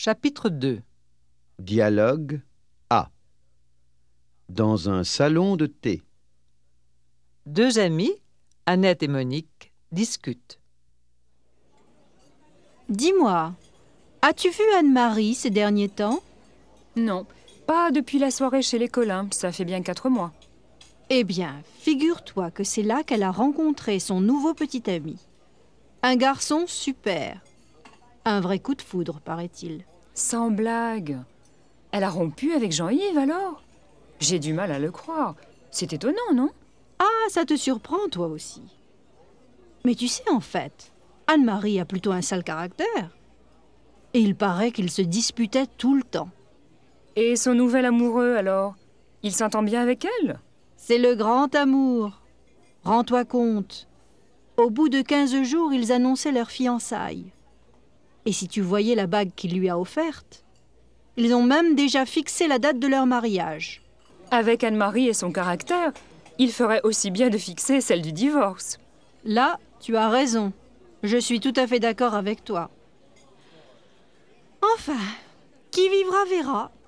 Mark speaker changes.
Speaker 1: Chapitre 2.
Speaker 2: Dialogue A. Dans un salon de thé.
Speaker 1: Deux amies, Annette et Monique, discutent.
Speaker 3: Dis-moi, as-tu vu Anne-Marie ces derniers temps?
Speaker 4: Non, pas depuis la soirée chez les Collins, ça fait bien 4 mois.
Speaker 3: Eh bien, figure-toi que c'est là qu'elle a rencontré son nouveau petit ami. Un garçon super. Un vrai coup de foudre, paraît-il.
Speaker 4: Sans blague. Elle a rompu avec Jean-Yves alors? J'ai du mal à le croire. C'est étonnant, non?
Speaker 3: Ah, ça te surprend, toi aussi. Mais tu sais, en fait, Anne-Marie a plutôt un sale caractère. Et il paraît qu'ils se disputaient tout le temps.
Speaker 4: Et son nouvel amoureux alors? Il s'entend bien avec elle?
Speaker 3: C'est le grand amour. Rends-toi compte. Au bout de 15 jours, ils annonçaient leur fiançailles. Et si tu voyais la bague qu'il lui a offerte, ils ont même déjà fixé la date de leur mariage.
Speaker 4: Avec Anne-Marie et son caractère, il ferait aussi bien de fixer celle du divorce.
Speaker 3: Là, tu as raison. Je suis tout à fait d'accord avec toi. Enfin, qui vivra verra.